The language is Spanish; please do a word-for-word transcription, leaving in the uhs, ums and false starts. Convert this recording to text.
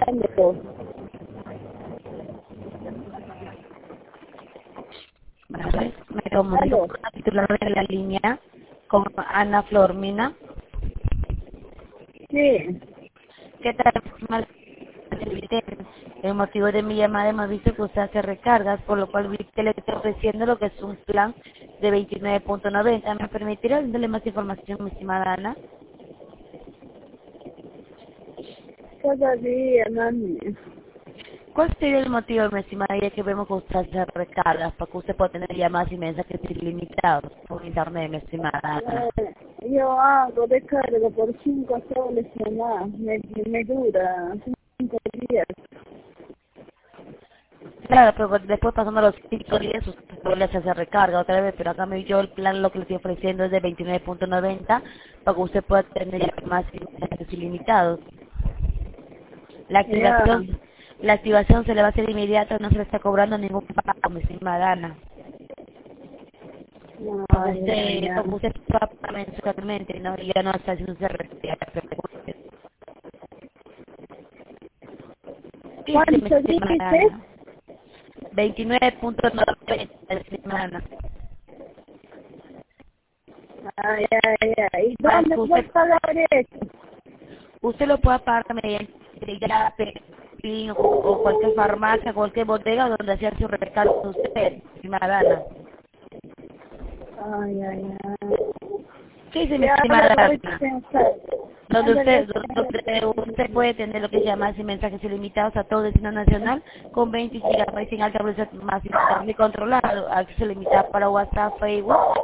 Aló. Vale, me comunico Aló. con la titular de la línea, con Ana Flormina. Sí. ¿Qué tal? Mal- El motivo de mi llamada hemos visto que usted hace recargas, por lo cual vi que le estoy ofreciendo lo que es un plan de veintinueve punto noventa. ¿Me permitirá darle más información, mi estimada Ana? Todavía, mami. ¿Cuál sería el motivo, mi estimada, ya que vemos que usted hace recargas, para que usted pueda tener llamadas y mensajes ilimitados por internet, mi estimada Ana? Eh, yo hago descarga por cinco soles nomás. Me, me dura cinco días. Claro, pero después pasando los cinco días, usted vuelve a hacer recarga otra vez, pero acá me yo el plan lo que le estoy ofreciendo es de veintinueve punto noventa para que usted pueda tener más mensajes ilimitados. La Ya. activación, la activación se le va a hacer inmediata, no se le está cobrando ningún pago, mi estimada Ana. No, Porque ya, usted, ya. porque usted paga mensualmente, ¿no? Y ya no está haciendo ese recarga. ¿Qué dice mi ¿Cuánto estimada dices? Ana? veintinueve punto noventa, mi estimada Ana. Ay, ay, ay. ¿Y Para dónde que puedo usted pagar eso? usted lo puede pagar mediante ya Pepín o, o cualquier farmacia, cualquier bodega donde hacía su recargo usted, estimada Ana. Ay, ay, ay. ¿Qué dice mi Ya, estimada ahora lo voy a Ana? pensar. Donde Ándale, usted, donde usted puede tener lo que se llama así mensajes ilimitados a todo destino nacional con veinte gigabytes en alta velocidad más internet controlado, acceso limitado para WhatsApp, Facebook